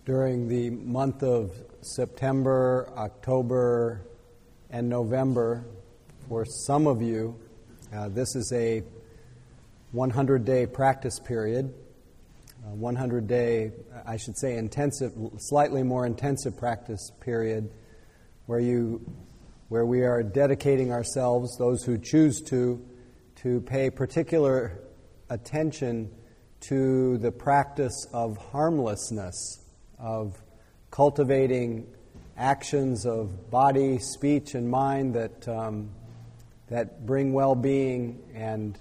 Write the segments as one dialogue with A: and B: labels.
A: During the month of September, October, and November, for some of you, this is a 100-day practice period, 100-day, I should say intensive, slightly more intensive practice period where we are dedicating ourselves, those who choose to pay particular attention to the practice of harmlessness, of cultivating actions of body, speech, and mind that bring well-being and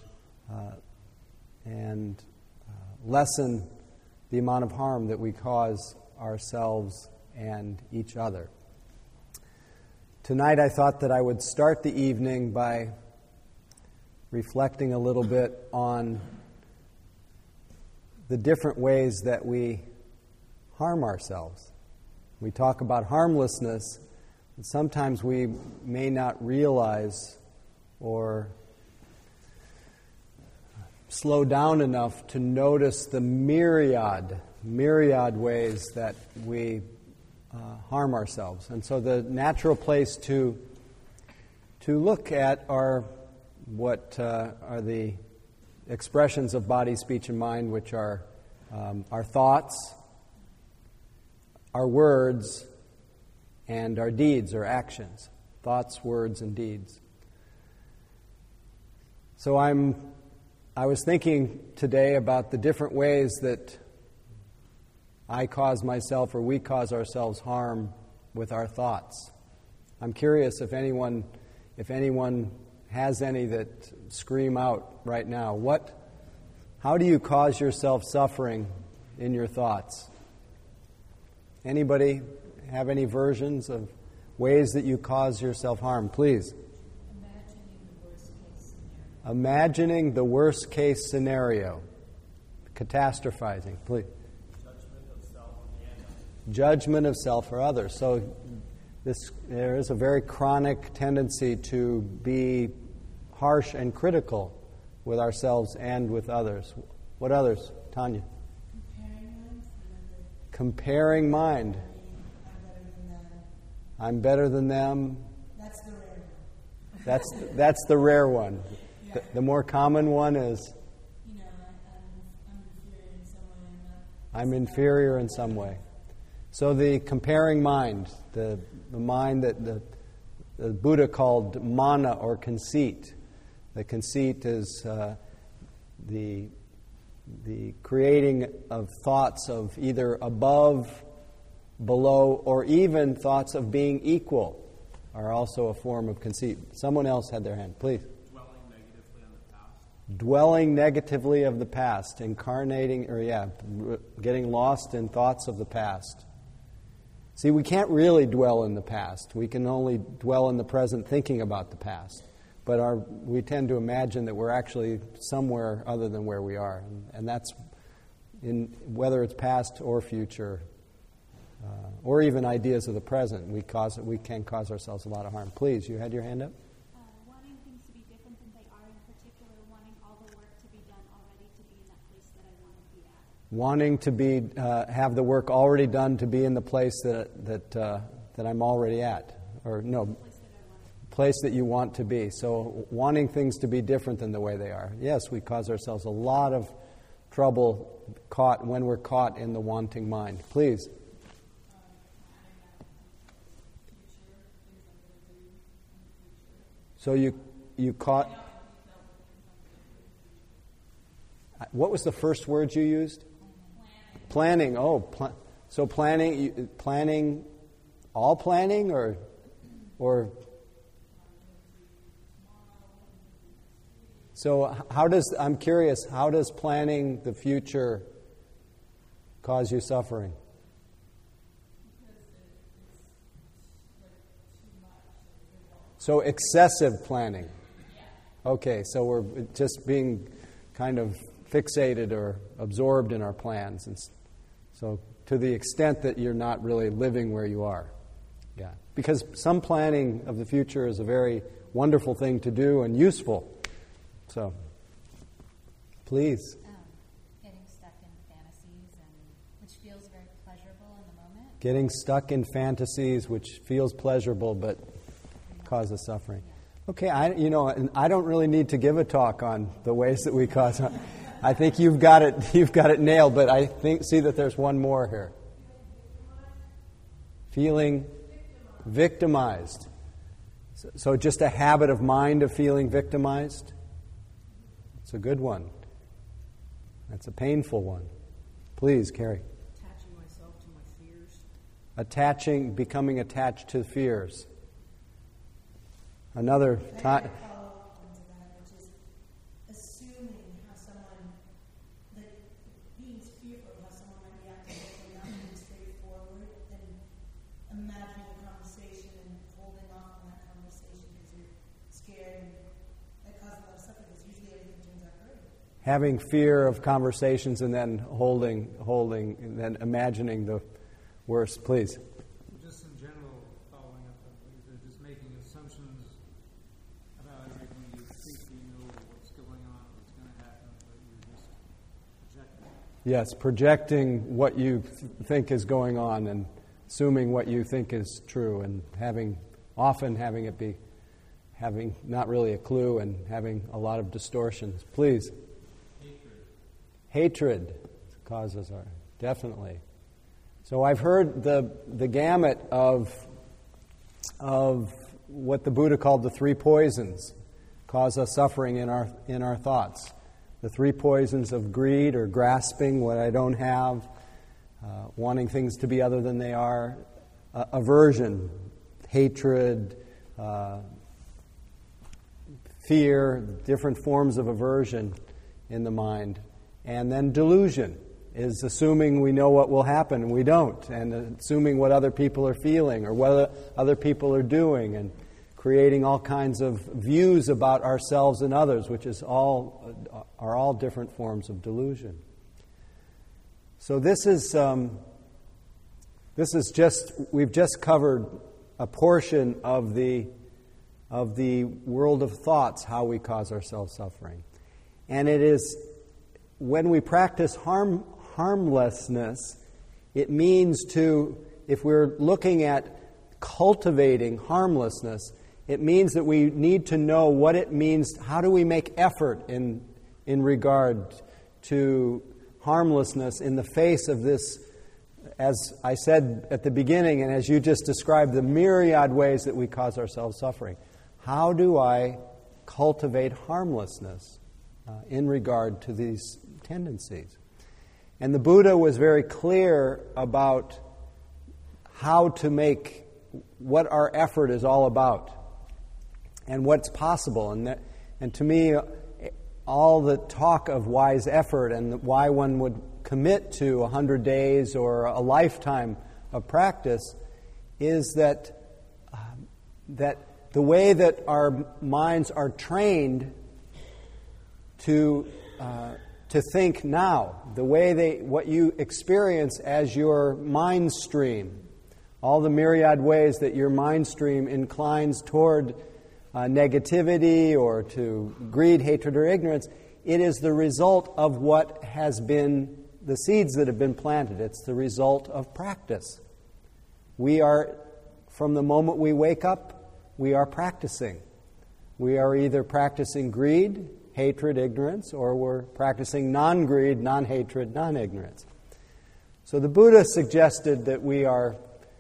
A: lessen the amount of harm that we cause ourselves and each other. Tonight I thought that I would start the evening by reflecting a little bit on the different ways that we harm ourselves. We talk about harmlessness, and sometimes we may not realize or slow down enough to notice the myriad ways that we harm ourselves. And so the natural place to look at are what are the expressions of body, speech, and mind, which are our thoughts, our words, and our deeds or actions. Thoughts, words, and deeds. So I was thinking today about the different ways that I cause myself or we cause ourselves harm with our thoughts. I'm curious if anyone has any that scream out right now. How do you cause yourself suffering in your thoughts? Anybody have any versions of ways that you cause yourself harm? Please. Imagining the worst case scenario. Catastrophizing, please. Judgment of self or others. So there is a very chronic tendency to be harsh and critical with ourselves and with others. What others? Tanya? Comparing mind. I'm better than them. That's the rare one. That's the rare one. Yeah. The more common one is I'm inferior in some way. So the comparing mind, the mind that the Buddha called mana or conceit. The conceit is the creating of thoughts of either above, below, or even thoughts of being equal are also a form of conceit. Someone else had their hand, please. Dwelling negatively of the past, getting lost in thoughts of the past. See, we can't really dwell in the past. We can only dwell in the present thinking about the past. But we tend to imagine that we're actually somewhere other than where we are. And that's, whether it's past or future, or even ideas of the present, we can cause ourselves a lot of harm. Please, you had your hand up?
B: Wanting things to be different than they are, in particular, wanting all the work to be done already to be in that place that I want to be at.
A: Wanting to have the work already done to be in the place that I'm already at. Or no, place that you want to be. So wanting things to be different than the way they are. Yes, we cause ourselves a lot of trouble when we're caught in the wanting mind. Please. So you caught... What was the first word you used? Planning. Oh, so planning, all planning or... So I'm curious, how does planning the future cause you suffering? So excessive planning. Okay, so we're just being kind of fixated or absorbed in our plans. And so to the extent that you're not really living where you are. Yeah. Because some planning of the future is a very wonderful thing to do and useful. So, please.
B: Getting stuck in fantasies, which feels very pleasurable in the
A: Getting stuck in fantasies which feels pleasurable but causes suffering. Okay, and I don't really need to give a talk on the ways that we cause. I think you've got it nailed. But I see that there's one more here. Feeling victimized. So just a habit of mind of feeling victimized. It's a good one. That's a painful one. Please, Carrie.
C: Attaching myself to my fears.
A: Becoming attached to fears. Another time.
C: Follow up onto that, which is assuming how someone, that being fearful of how someone might react to it and not being straightforward, and imagining a conversation and holding off on that conversation because you're scared. That causes a lot of suffering because usually everything turns out great.
A: Having fear of conversations and then holding, and then imagining the worst. Please.
D: Just in general, following up on things, just making assumptions about everything you think you know what's going on, what's going to happen, but you're just projecting.
A: Yes, projecting what you think is going on and assuming what you think is true, and having not really a clue and having a lot of distortions. Please. Hatred causes our, definitely. So I've heard the gamut of what the Buddha called the three poisons cause us suffering in our thoughts. The three poisons of greed or grasping what I don't have, wanting things to be other than they are, aversion, hatred, fear, different forms of aversion in the mind. And then delusion is assuming we know what will happen and we don't, and assuming what other people are feeling or what other people are doing, and creating all kinds of views about ourselves and others, which are all different forms of delusion. So we've just covered a portion of the world of thoughts, how we cause ourselves suffering. And it is, when we practice harmlessness, it means if we're looking at cultivating harmlessness, it means that we need to know what it means. How do we make effort in regard to harmlessness in the face of this, as I said at the beginning, and as you just described, the myriad ways that we cause ourselves suffering? How do I cultivate harmlessness in regard to these tendencies? And the Buddha was very clear about how to make what our effort is all about and what's possible. And to me, all the talk of wise effort and why one would commit to 100 days or a lifetime of practice is that the way that our minds are trained to think now, the way what you experience as your mind stream, all the myriad ways that your mind stream inclines toward negativity or to greed, hatred, or ignorance, it is the result of what has been the seeds that have been planted. It's the result of practice. We are, from the moment we wake up, we are practicing. We are either practicing greed, hatred, ignorance, or we're practicing non-greed, non-hatred, non-ignorance. So the Buddha suggested that we are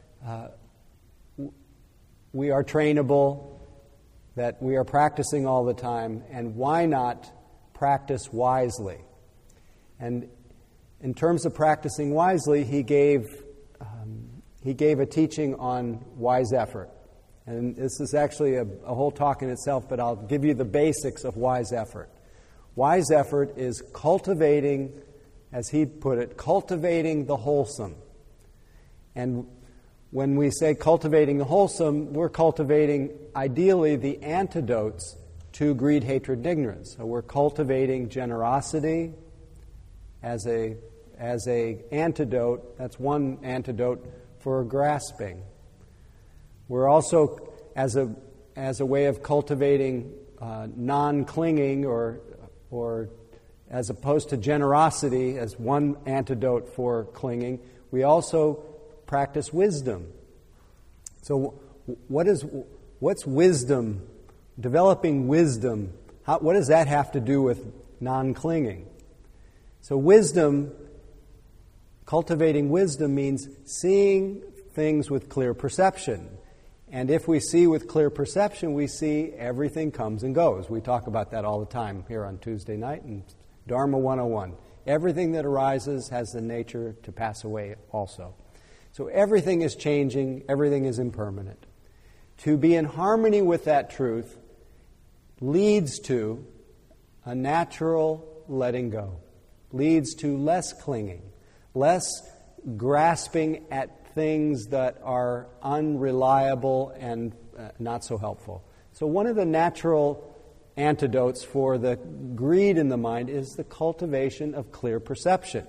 A: trainable, that we are practicing all the time, and why not practice wisely? And in terms of practicing wisely, he gave a teaching on wise effort. And this is actually a whole talk in itself, but I'll give you the basics of wise effort. Wise effort is cultivating, as he put it, cultivating the wholesome. And when we say cultivating the wholesome, we're cultivating, ideally, the antidotes to greed, hatred, and ignorance. So we're cultivating generosity as a antidote. That's one antidote for grasping. We're also, as a way of cultivating non-clinging or as opposed to generosity as one antidote for clinging, we also practice wisdom. So what's wisdom? Developing wisdom, what does that have to do with non-clinging? So wisdom, cultivating wisdom means seeing things with clear perception. And if we see with clear perception, we see everything comes and goes. We talk about that all the time here on Tuesday night in Dharma 101. Everything that arises has the nature to pass away also. So everything is changing, everything is impermanent. To be in harmony with that truth leads to a natural letting go, leads to less clinging, less grasping at things that are unreliable and not so helpful. So one of the natural antidotes for the greed in the mind is the cultivation of clear perception.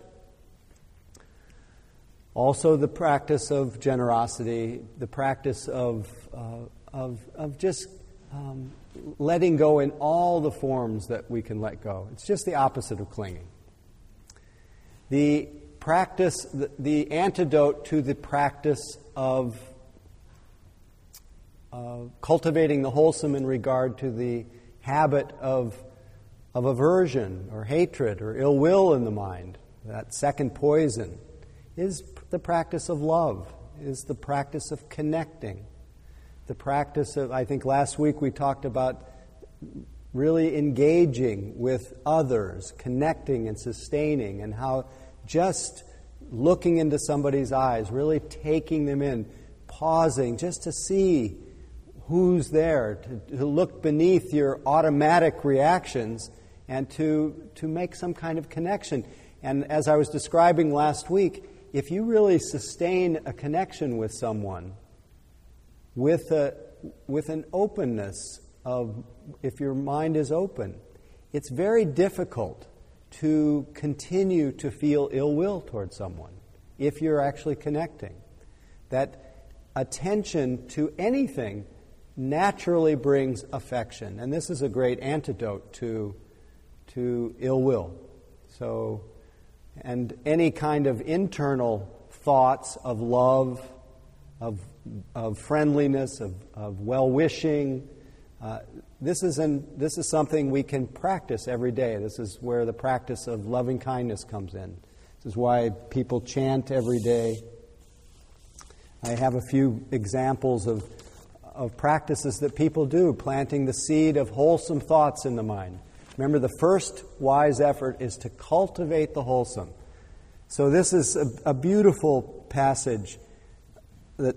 A: Also the practice of generosity, the practice of just letting go in all the forms that we can let go. It's just the opposite of clinging. The practice, the antidote to the practice of cultivating the wholesome in regard to the habit of aversion or hatred or ill will in the mind, that second poison, is the practice of love, is the practice of connecting. The practice of, I think last week we talked about really engaging with others, connecting and sustaining, and how just looking into somebody's eyes, really taking them in, pausing just to see who's there, to look beneath your automatic reactions and to make some kind of connection. And as I was describing last week, if you really sustain a connection with someone, with an openness of, if your mind is open, it's very difficult to continue to feel ill will towards someone if you're actually connecting. That attention to anything naturally brings affection, and this is a great antidote to ill will. So, and any kind of internal thoughts of love, of friendliness, of well-wishing. This is something we can practice every day. This is where the practice of loving kindness comes in. This is why people chant every day. I have a few examples of practices that people do, planting the seed of wholesome thoughts in the mind. Remember, the first wise effort is to cultivate the wholesome. So this is a beautiful passage that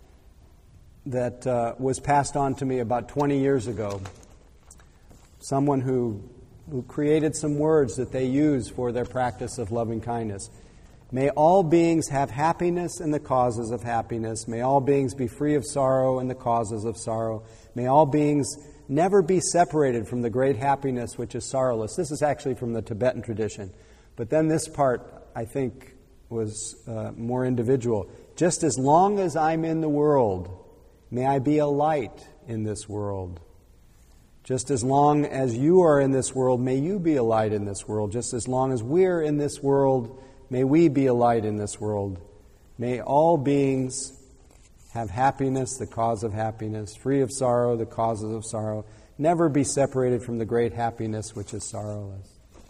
A: was passed on to me about 20 years ago. Someone who created some words that they use for their practice of loving kindness. May all beings have happiness and the causes of happiness. May all beings be free of sorrow and the causes of sorrow. May all beings never be separated from the great happiness which is sorrowless. This is actually from the Tibetan tradition. But then this part, I think, was more individual. Just as long as I'm in the world, may I be a light in this world. Just as long as you are in this world, may you be a light in this world. Just as long as we're in this world, may we be a light in this world. May all beings have happiness, the cause of happiness, free of sorrow, the causes of sorrow, never be separated from the great happiness which is sorrowless.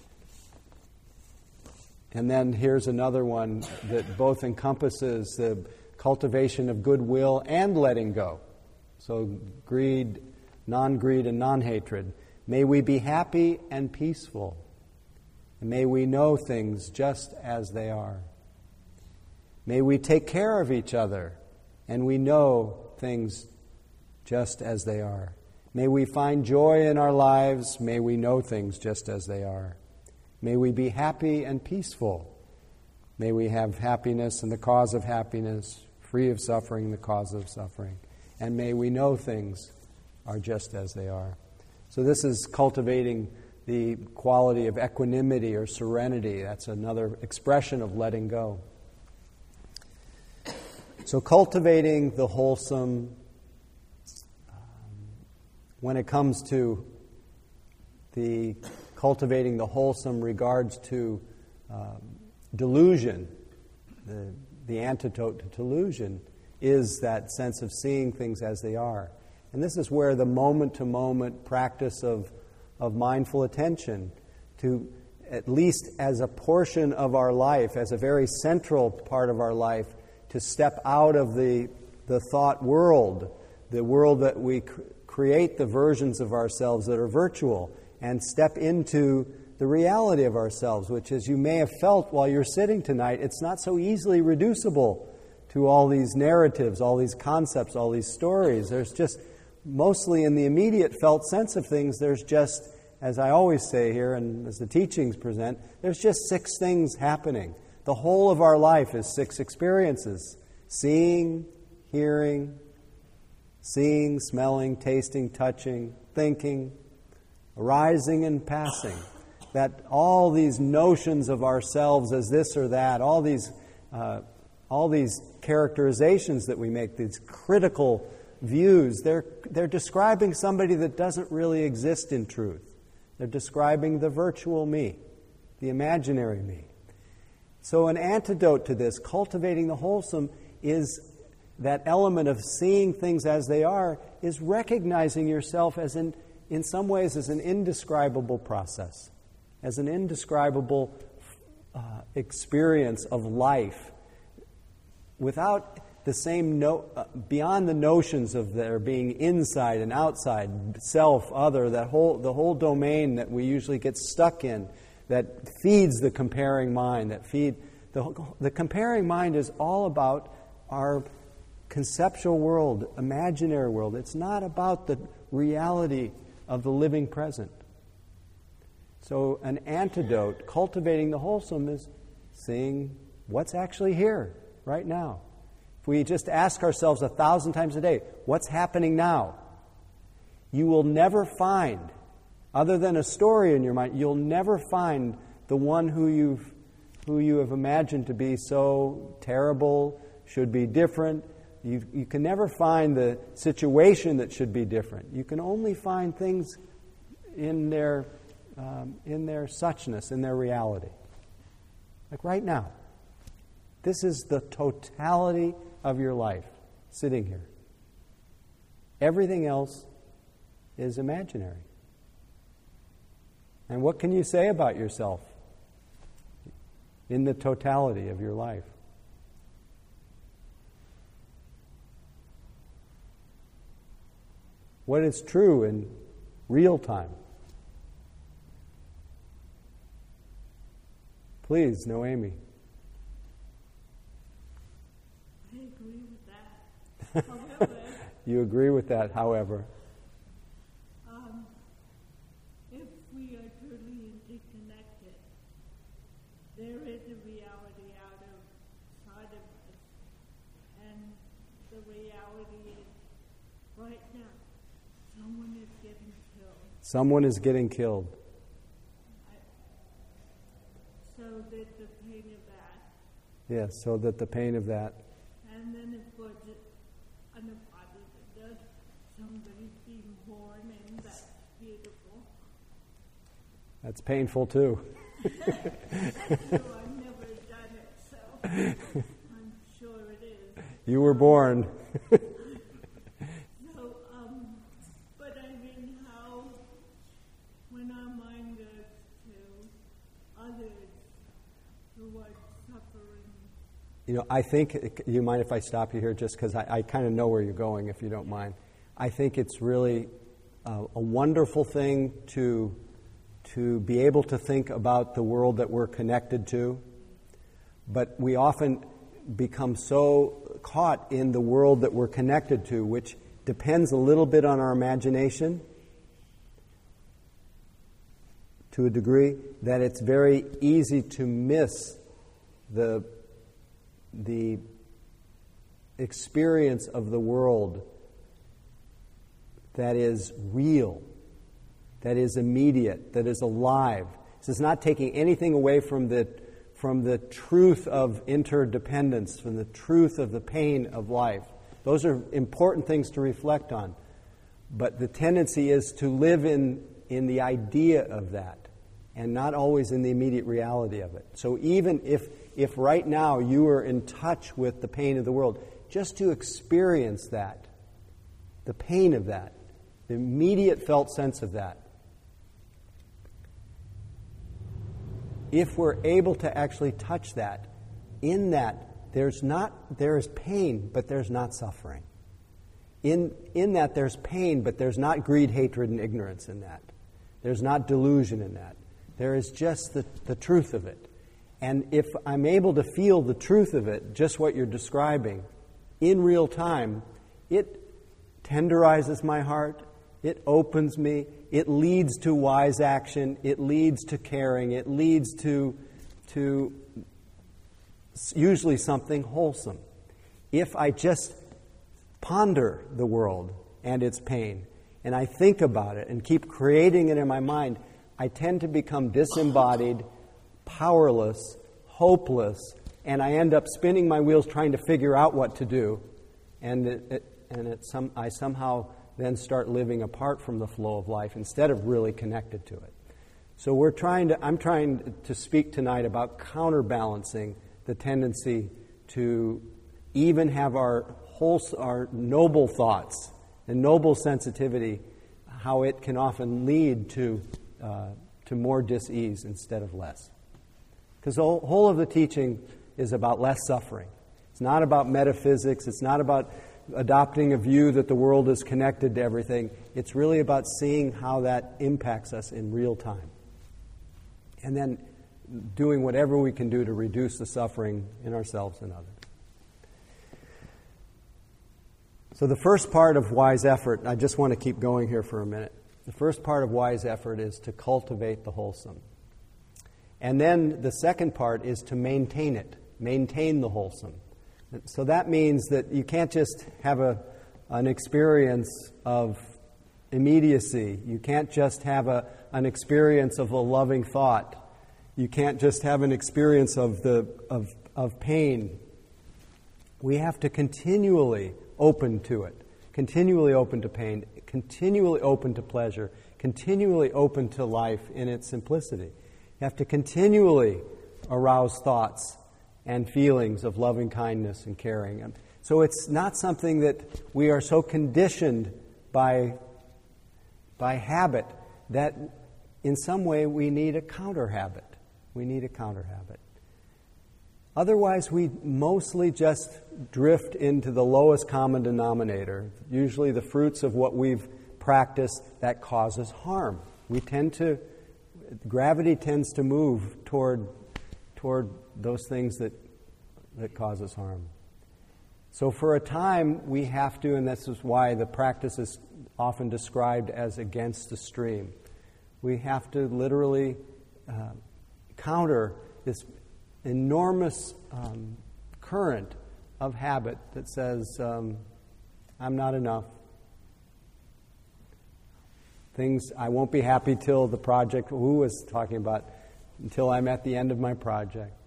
A: And then here's another one that both encompasses the cultivation of goodwill and letting go. So greed, non-greed, and non-hatred. May we be happy and peaceful. And may we know things just as they are. May we take care of each other and we know things just as they are. May we find joy in our lives. May we know things just as they are. May we be happy and peaceful. May we have happiness and the cause of happiness, free of suffering, the cause of suffering. And may we know things are just as they are. So this is cultivating the quality of equanimity or serenity. That's another expression of letting go. So cultivating the wholesome, when it comes to the cultivating the wholesome regards to delusion, the antidote to delusion is that sense of seeing things as they are. And this is where the moment-to-moment practice of mindful attention, to at least as a portion of our life, as a very central part of our life, to step out of the thought world, the world that we create the versions of ourselves that are virtual, and step into the reality of ourselves, which, as you may have felt while you're sitting tonight, it's not so easily reducible to all these narratives, all these concepts, all these stories. There's just, mostly in the immediate felt sense of things, there's just, as I always say here and as the teachings present, there's just 6 things happening. The whole of our life is 6 experiences: seeing, hearing, smelling, tasting, touching, thinking, arising and passing. That all these notions of ourselves as this or that, all these characterizations that we make, these critical views, they're describing somebody that doesn't really exist in truth. They're describing the virtual me, the imaginary me. So an antidote to this, cultivating the wholesome, is that element of seeing things as they are, is recognizing yourself as in some ways as an indescribable process, as an indescribable experience of life, without the same beyond the notions of there being inside and outside, self, other, the whole domain that we usually get stuck in, that feeds the comparing mind. The comparing mind is all about our conceptual world, imaginary world. It's not about the reality of the living present. So an antidote, cultivating the wholesome, is seeing what's actually here, right now. If we just ask ourselves 1,000 times a day, what's happening now? You will never find, other than a story in your mind, you'll never find the one who you have imagined to be so terrible, should be different. You can never find the situation that should be different. You can only find things in their suchness, in their reality. Like right now. This is the totality of your life, sitting here. Everything else is imaginary. And what can you say about yourself in the totality of your life? What is true in real time? Please, Noemi.
E: I agree with that. However,
A: You agree with that, however.
E: if we are truly interconnected, there is a reality outside of us, and the reality is right now, someone is getting killed.
A: Someone is getting killed.
E: So that the pain of that,
A: Yes, so that the pain of that.
E: and then of course, on the positive, does somebody being born, and that's beautiful.
A: That's painful too.
E: So I've never done it, so I'm sure it is.
A: You were born.
E: So, but I mean, how, when our mind goes to others who are suffering.
A: I think, you mind if I stop you here just because I kind of know where you're going, if you don't mind. I think it's really a wonderful thing to be able to think about the world that we're connected to, but we often become so caught in the world that we're connected to, which depends a little bit on our imagination to a degree, that it's very easy to miss the experience of the world that is real, that is immediate, that is alive. This is not taking anything away from the truth of interdependence, from the truth of the pain of life. Those are important things to reflect on. But the tendency is to live in the idea of that, and not always in the immediate reality of it. So even if if right now you were in touch with the pain of the world, just to experience that, the pain of that, the immediate felt sense of that. If we're able to actually touch that, in that there is pain, but there's not suffering. In that there's pain, but there's not greed, hatred, and ignorance in that. There's not delusion in that. There is just the truth of it. And if I'm able to feel the truth of it, just what you're describing, in real time, it tenderizes my heart, it opens me, it leads to wise action, it leads to caring, it leads to usually something wholesome. If I just ponder the world and its pain, and I think about it and keep creating it in my mind, I tend to become disembodied, powerless, hopeless, and I end up spinning my wheels trying to figure out what to do, I somehow then start living apart from the flow of life instead of really connected to it. So I'm trying to speak tonight about counterbalancing the tendency to even have our noble thoughts and noble sensitivity, how it can often lead to more dis-ease instead of less. Because the whole of the teaching is about less suffering. It's not about metaphysics. It's not about adopting a view that the world is connected to everything. It's really about seeing how that impacts us in real time. And then doing whatever we can do to reduce the suffering in ourselves and others. So the first part of wise effort, I just want to keep going here for a minute. The first part of wise effort is to cultivate the wholesome. And then the second part is to maintain it, maintain the wholesome. So that means that you can't just have an experience of immediacy. You can't just have an experience of a loving thought. You can't just have an experience of pain. We have to continually open to it, continually open to pain, continually open to pleasure, continually open to life in its simplicity. You have to continually arouse thoughts and feelings of loving kindness and caring. So it's not something that we are so conditioned by habit that in some way we need a counter habit. We need a counter habit. Otherwise, we mostly just drift into the lowest common denominator, usually the fruits of what we've practiced that causes harm. Gravity tends to move toward those things that cause us harm. So for a time, we have to, and this is why the practice is often described as against the stream. We have to literally counter this enormous current of habit that says, I'm not enough. I won't be happy till the project, who was talking about, until I'm at the end of my project.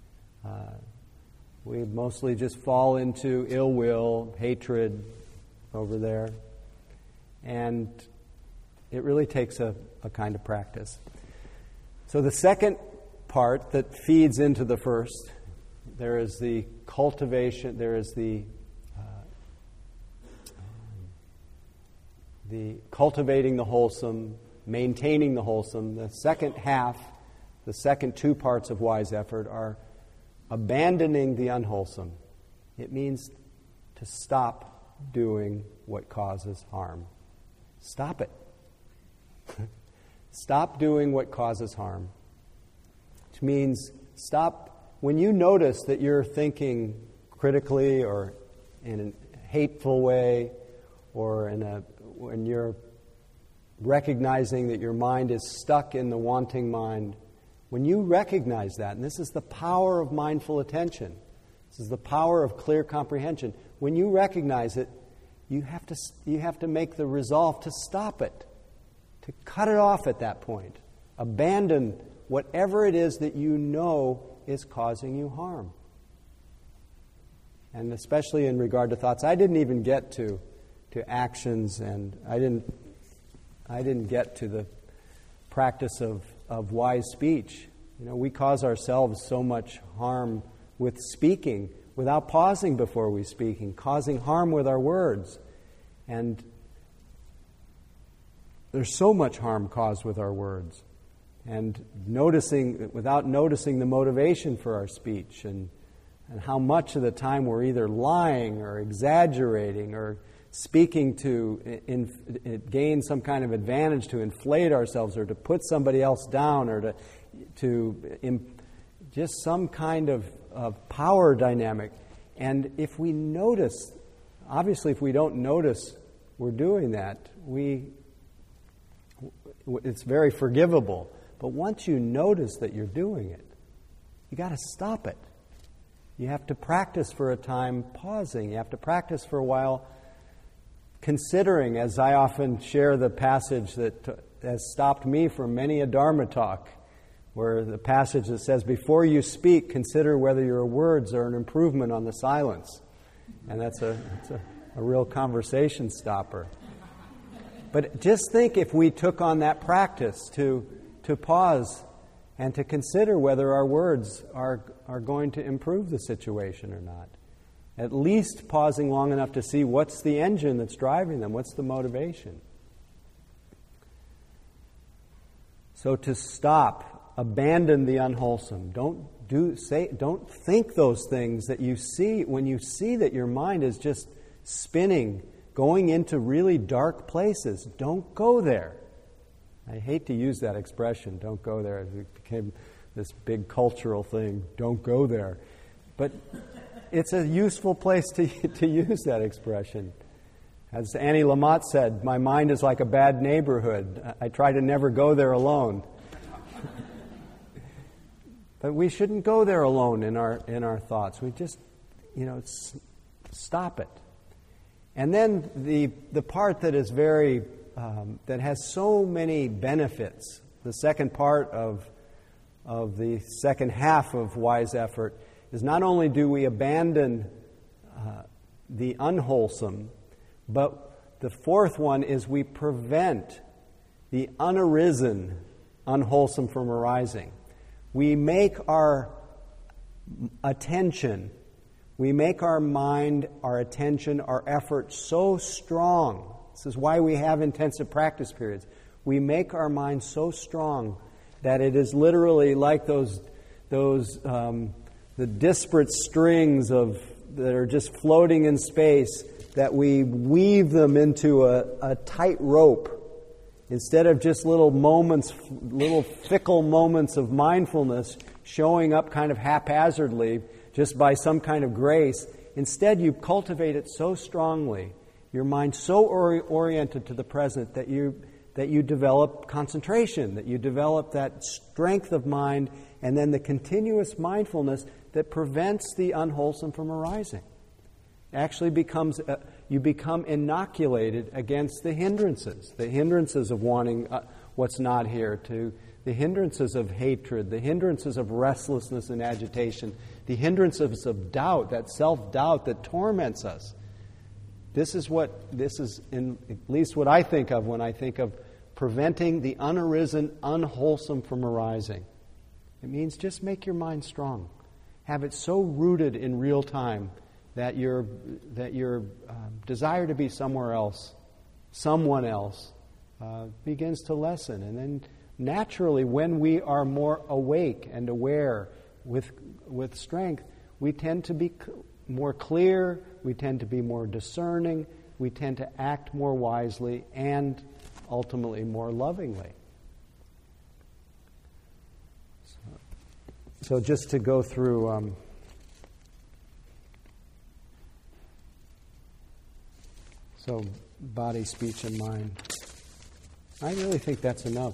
A: We mostly just fall into ill will, hatred over there. And it really takes a kind of practice. So the second part that feeds into the first, there is the cultivation, there is the cultivating the wholesome, maintaining the wholesome. The second half, the second two parts of wise effort are abandoning the unwholesome. It means to stop doing what causes harm. Stop it. Stop doing what causes harm. Which means stop, when you notice that you're thinking critically or in a hateful way, or when you're recognizing that your mind is stuck in the wanting mind, when you recognize that, and this is the power of mindful attention, this is the power of clear comprehension, when you recognize it, you have to make the resolve to stop it, to cut it off at that point. Abandon whatever it is that you know is causing you harm. And especially in regard to thoughts, I didn't even get to actions, and I didn't get to the practice of wise speech We cause ourselves so much harm with speaking without pausing before we speak, causing harm with our words. And there's so much harm caused with our words. And without noticing the motivation for our speech, and how much of the time we're either lying or exaggerating or speaking to gain some kind of advantage, to inflate ourselves or to put somebody else down, or just some kind of power dynamic. And if we notice, obviously if we don't notice we're doing that, it's very forgivable. But once you notice that you're doing it, you got to stop it. You have to practice for a time pausing. You have to practice for a while considering, as I often share the passage that has stopped me from many a Dharma talk, where the passage that says, before you speak, consider whether your words are an improvement on the silence. And that's a real conversation stopper. But just think if we took on that practice to pause and to consider whether our words are going to improve the situation or not. At least pausing long enough to see what's the engine that's driving them, what's the motivation. So to stop, abandon the unwholesome. Don't think those things that you see when you see that your mind is just spinning, going into really dark places. Don't go there. I hate to use that expression, don't go there. It became this big cultural thing, don't go there. But it's a useful place to use that expression. As Annie Lamott said, my mind is like a bad neighborhood. I try to never go there alone. But we shouldn't go there alone in our thoughts. We just, stop it. And then the part that is very that has so many benefits. The second part of the second half of wise effort is not only do we abandon the unwholesome, but the fourth one is we prevent the unarisen unwholesome from arising. We make our attention, we make our mind, our attention, our effort so strong. This is why we have intensive practice periods. We make our mind so strong that it is literally like the disparate strings that are just floating in space, that we weave them into a tight rope. Instead of just little fickle moments of mindfulness showing up kind of haphazardly, just by some kind of grace, instead you cultivate it so strongly, your mind so oriented to the present that you develop concentration, that you develop that strength of mind, and then the continuous mindfulness that prevents the unwholesome from arising. Actually you become inoculated against the hindrances of wanting what's not here, to the hindrances of hatred, the hindrances of restlessness and agitation, the hindrances of doubt, that self-doubt that torments us. This is at least what I think of when I think of preventing the unarisen, unwholesome from arising. It means just make your mind strong. Have it so rooted in real time that your desire to be somewhere else, someone else, begins to lessen. And then naturally, when we are more awake and aware with strength, we tend to be more clear, we tend to be more discerning, we tend to act more wisely and ultimately more lovingly. So just to go through body, speech, and mind. I really think that's enough.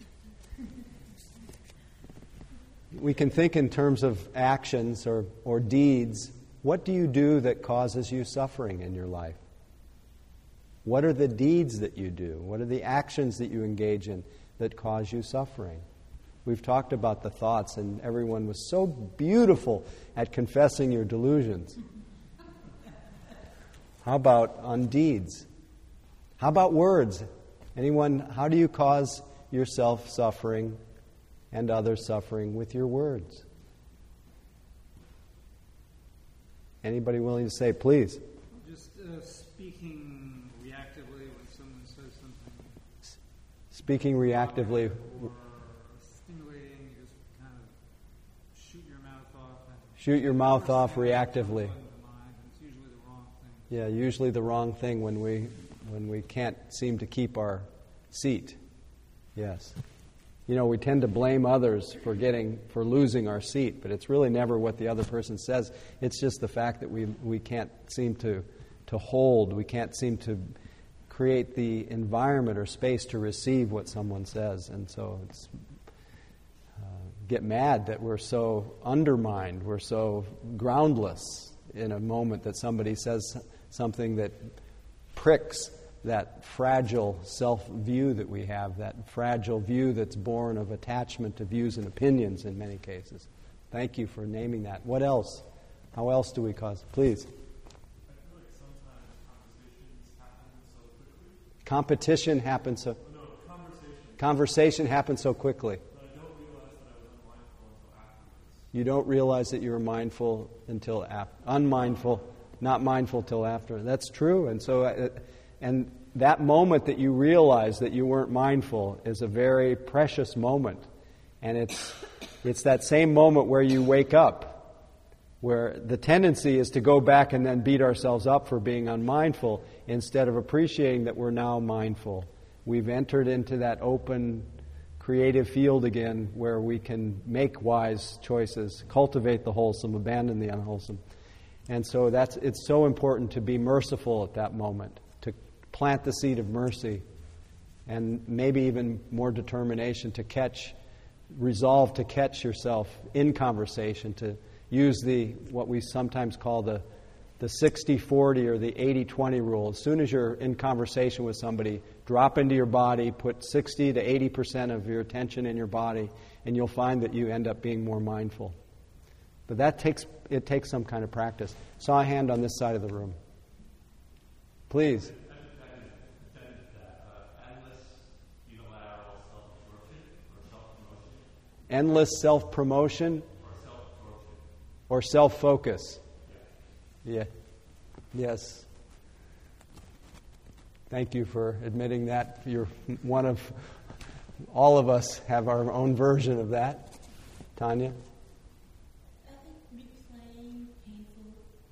A: We can think in terms of actions or deeds. What do you do that causes you suffering in your life? What are the deeds that you do? What are the actions that you engage in that cause you suffering? We've talked about the thoughts, and everyone was so beautiful at confessing your delusions. How about on deeds? How about words? Anyone, how do you cause yourself suffering and others' suffering with your words. Anybody willing to say, please?
D: Just speaking reactively when someone says something.
A: Speaking reactively.
D: Or stimulating, you just kind of shoot your mouth off.
A: Shoot your mouth off reactively.
D: It's usually the wrong thing.
A: Yeah, usually the wrong thing when we can't seem to keep our seat. Yes. You know, we tend to blame others for losing our seat, but it's really never what the other person says. It's just the fact that we can't seem to hold, we can't seem to create the environment or space to receive what someone says. And so it's get mad that we're so undermined, we're so groundless in a moment that somebody says something that pricks that fragile self-view that we have, that fragile view that's born of attachment to views and opinions in many cases. Thank you for naming that. What else? How else do we cause? Please.
F: I feel like sometimes conversations happen so quickly.
A: Competition happens so...
F: No,
A: Conversation happens so quickly.
F: But I don't realize that I was unmindful until afterwards.
A: You don't realize that you were mindful until unmindful, not mindful till after. That's true. And so... And that moment that you realize that you weren't mindful is a very precious moment. And it's that same moment where you wake up, where the tendency is to go back and then beat ourselves up for being unmindful instead of appreciating that we're now mindful. We've entered into that open, creative field again where we can make wise choices, cultivate the wholesome, abandon the unwholesome. And so it's so important to be merciful at that moment. Plant the seed of mercy, and maybe even more determination to resolve to catch yourself in conversation, to use what we sometimes call the 60-40 or the 80-20 rule. As soon as you're in conversation with somebody, drop into your body, put 60 to 80% of your attention in your body, and you'll find that you end up being more mindful. But it takes some kind of practice. Saw a hand on this side of the room. Please. Endless self-promotion or self-focus. Yeah. Yes. Thank you for admitting that. You're one of all of us have our own version of that. Tanya?
C: I think replaying painful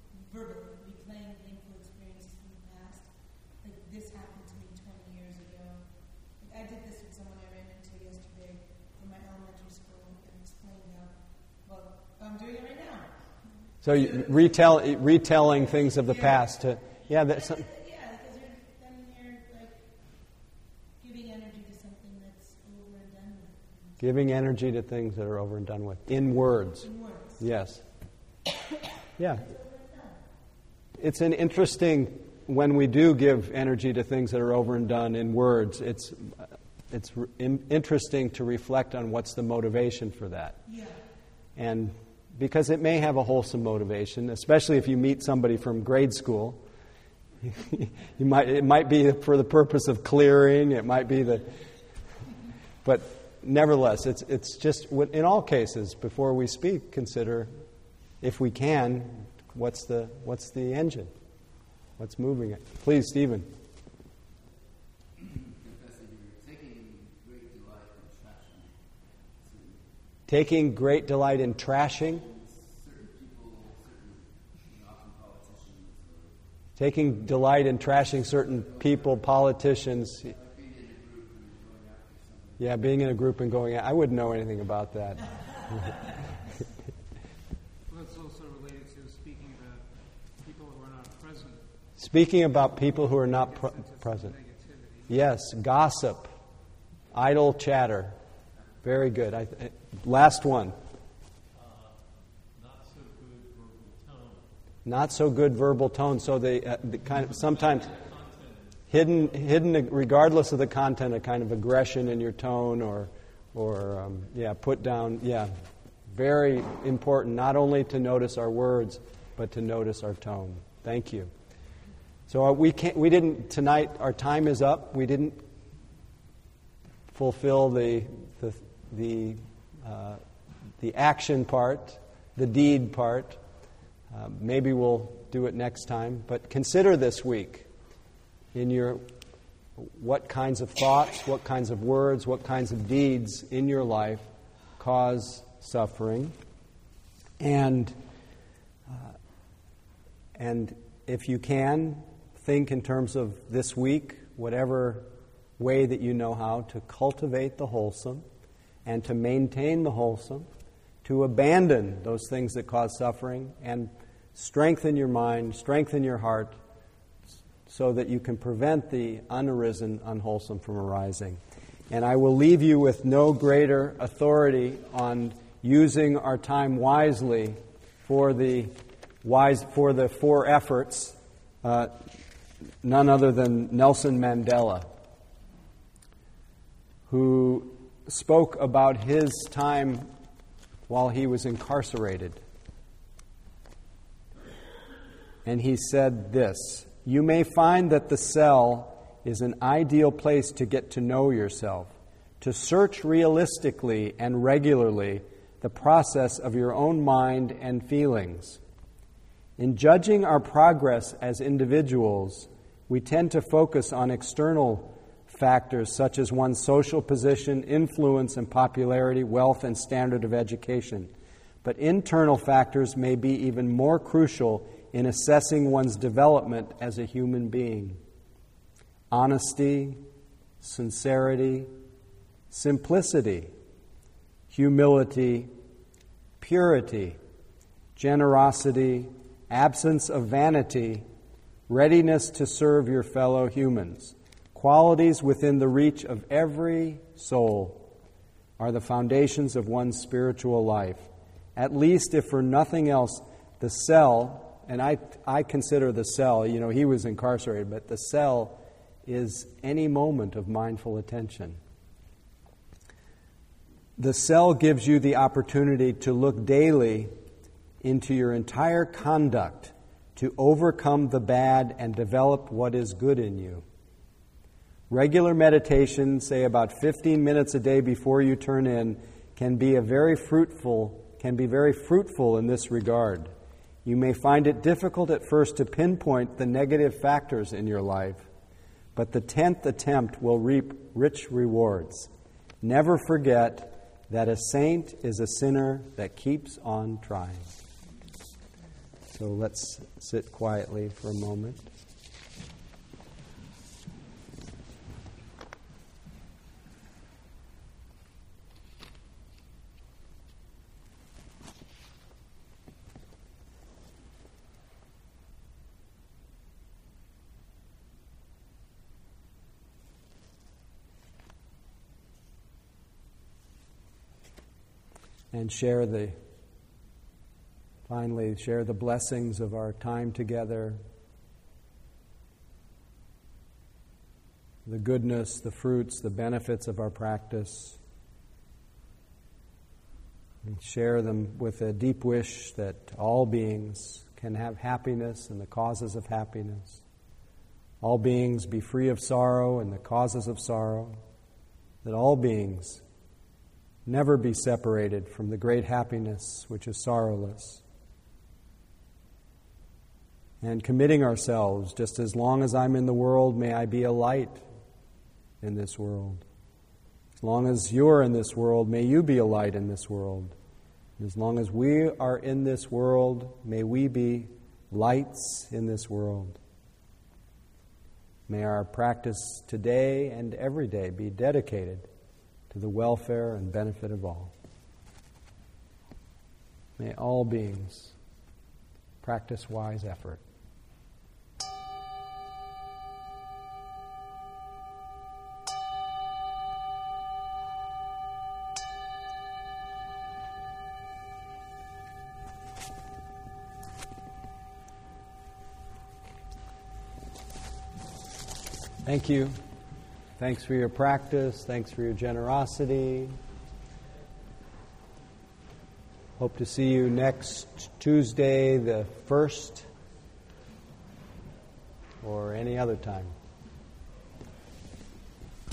C: experiences from the past. Like this happened to me 20 years ago. Like I did this with someone I ran into yesterday from my elementary school and explained how, well, I'm doing it right now.
A: So retelling things of the past. That's
C: because you're like giving energy to something that's over and done with.
A: Giving energy to things that are over and done with. In words. Yes. Yeah. It's an interesting, when we do give energy to things that are over and done in words, it's interesting to reflect on what's the motivation for that.
C: Yeah.
A: And because it may have a wholesome motivation, especially if you meet somebody from grade school. It might be for the purpose of clearing, it might be but nevertheless, it's just, in all cases, before we speak, consider, if we can, what's the engine? What's moving it? Please, Stephen. Taking great delight in trashing. Taking delight in trashing certain people, politicians. Yeah, being in a group and going out. I wouldn't know anything about that.
D: Well, that's also related to speaking about people who are not present.
A: Speaking about people who are not present. Yes, gossip, idle chatter. Very good. Last one. Not so good verbal tone. So they kind of sometimes hidden, regardless of the content, a kind of aggression in your tone, or put down. Yeah, very important. Not only to notice our words, but to notice our tone. Thank you. So we didn't tonight. Our time is up. We didn't fulfill the the action part, the deed part. Maybe we'll do it next time. But consider this week in your what kinds of thoughts, what kinds of words, what kinds of deeds in your life cause suffering. And if you can, think in terms of this week, whatever way that you know how, to cultivate the wholesome and to maintain the wholesome, to abandon those things that cause suffering and strengthen your mind, strengthen your heart, so that you can prevent the unarisen, unwholesome from arising. And I will leave you with no greater authority on using our time wisely for the four efforts, none other than Nelson Mandela, who spoke about his time while he was incarcerated. And he said this: "You may find that the cell is an ideal place to get to know yourself, to search realistically and regularly the process of your own mind and feelings. In judging our progress as individuals, we tend to focus on external factors such as one's social position, influence and popularity, wealth and standard of education. But internal factors may be even more crucial in assessing one's development as a human being. Honesty, sincerity, simplicity, humility, purity, generosity, absence of vanity, readiness to serve your fellow humans, qualities within the reach of every soul, are the foundations of one's spiritual life. At least, if for nothing else, the cell, and I consider the cell, he was incarcerated, but the cell is any moment of mindful attention. The cell gives you the opportunity to look daily into your entire conduct, to overcome the bad and develop what is good in you. Regular meditation, say about 15 minutes a day before you turn in, can be very fruitful in this regard. You may find it difficult at first to pinpoint the negative factors in your life, but the 10th attempt will reap rich rewards. Never forget that a saint is a sinner that keeps on trying." So let's sit quietly for a moment. And share the blessings of our time together, the goodness, the fruits, the benefits of our practice, and share them with a deep wish that all beings can have happiness and the causes of happiness. All beings be free of sorrow and the causes of sorrow, that all beings never be separated from the great happiness which is sorrowless. And committing ourselves, just as long as I'm in the world, may I be a light in this world. As long as you're in this world, may you be a light in this world. And as long as we are in this world, may we be lights in this world. May our practice today and every day be dedicated to the welfare and benefit of all. May all beings practice wise effort. Thank you. Thanks for your practice. Thanks for your generosity. Hope to see you next Tuesday, the 1st, or any other time.